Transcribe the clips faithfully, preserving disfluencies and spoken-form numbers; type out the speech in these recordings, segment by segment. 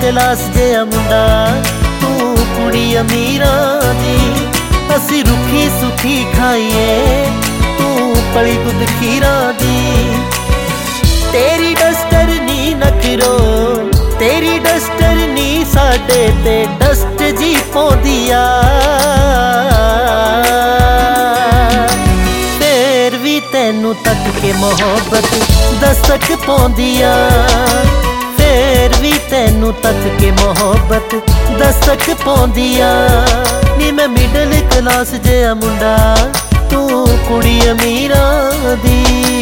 Class जिहा मुंडा तू कुड़ी अमीरां दी। असी रुखी सुखी खाइए तू पली दुध खीरां दी। तेरी डस्टर नी नखरो तेरी डस्टर नी साडे ते डस्ट जी पौंदी आ। फिर भी तैनू तक के मोहब्बत दस्तक पौंदी आ। फिर भी तैनू तक के मोहब्बत दस्तक पौंदी आ। नी मैं मिडल क्लास जिहा मुंडा तू कुड़ी अमीरां दी।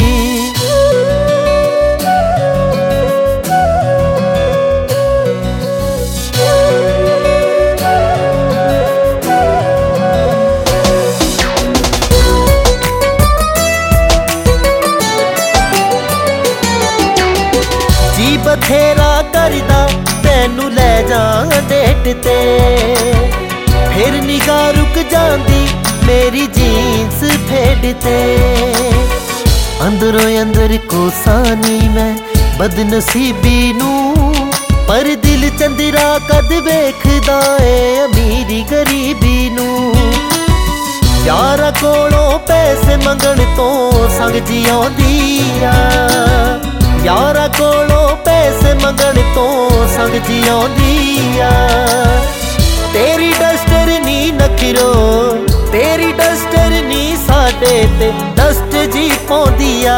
बथेरा करदा तैनू लै जा डेट ते फिर निगाह रुक जांदी मेरी जीन्स फेड ते। अंदरों अंदर कोसानी मैं बदनसीबी नू पर दिल चंदरा कद वेखदा ए अमीरी गरीबी नू। यारा कोलों पैसे मंगण तो संग जी आउंदी आ। यारा कोलों पैसे मंगण तो संग जी आउंदी आ। तेरी डस्टर नी नखरो तेरी डस्टर नी साडे ते डस्ट जी पौंदी आ।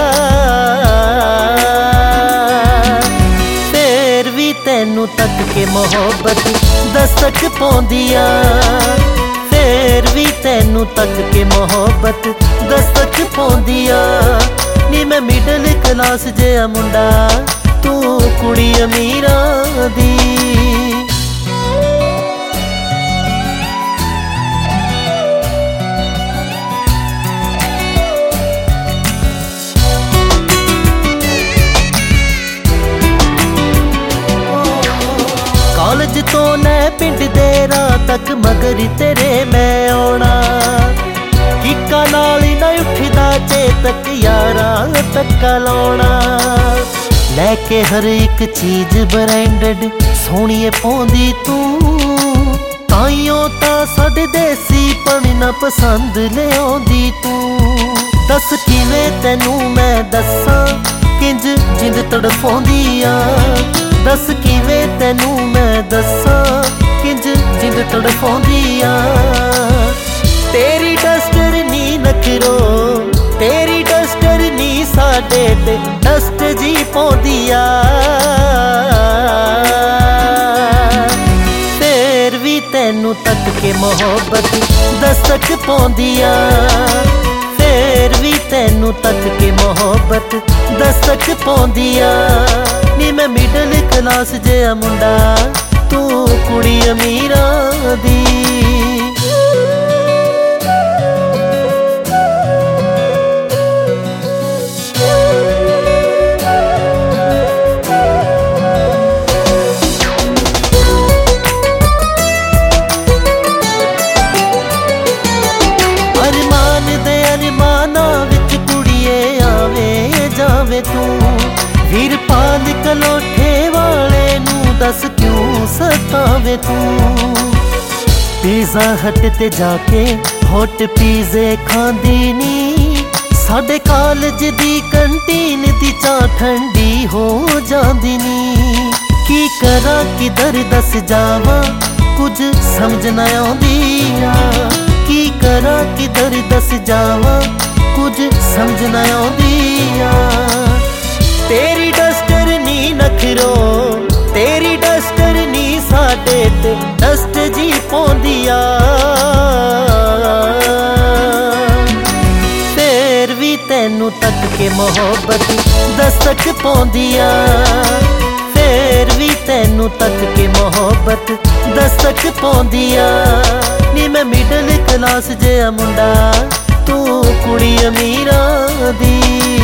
फिर भी तैनू तक के मोहब्बत दस्तक पौंदी आ। फिर भी तैनू तक के मोहब्बत दस्तक पौंदी आ। नी मैं मिडल क्लास जिहा मुंडा तू कुड़ी अमीरां दी। कॉलेज तो नै पिंड दे राह तक मगर तेरे मैं आउणा। किक्का नाल ना उठदा चेतक यारा तक्का लाउणा। लैके हर एक चीज ब्रांडेड सोहणीए पौंदी तू। ताइयों तां साडे देसी पण ना पसंद लिआउंदी तू। दस किवें तैनू मैं दस्सां किंज जिंद तड़फाउंदी आ। दस किवें तैनू मैं दस्सां किंज जिंद तड़फाउंदी आ। तेरी डस्टर नी नखरो तेरी डस्टर नी साडे ते डस्ट जी पौंदी आ। फिर भी तैनू तक के मोहब्बत दस्तक पौंदी आ। फिर भी तैनू तक के मोहब्बत दस्तक पौंदी आ। नी मैं मिडल क्लास जिहा मुंडा तू कुड़ी अमीरां दी। तू वीरपाल कलोठे वाले नू दस क्यों सतावे तू। पिज़्ज़ा हट ते जाके हॉट पिज़्ज़े खांदी नी। साडे कॉलेज दी कंटीन दी चाह ठंडी हो जांदी नी। की करा किधर दस जावा कुछ समझ ना आउंदी आ। की करा किधर दस जावा कुछ समझ ना आउंदी आ। तेरी डस्टर नी नखरो तेरी डस्टर नी साडे ते डस्ट जी पौंदी आ। फिर भी तैनू तक के मोहब्बत दस्तक पौंदी आ। फिर भी तैनू तक के मोहब्बत दस्तक पौंदी आ। नी मैं मिडल क्लास जिहा मुंडा तू कुड़ी अमीरां दी।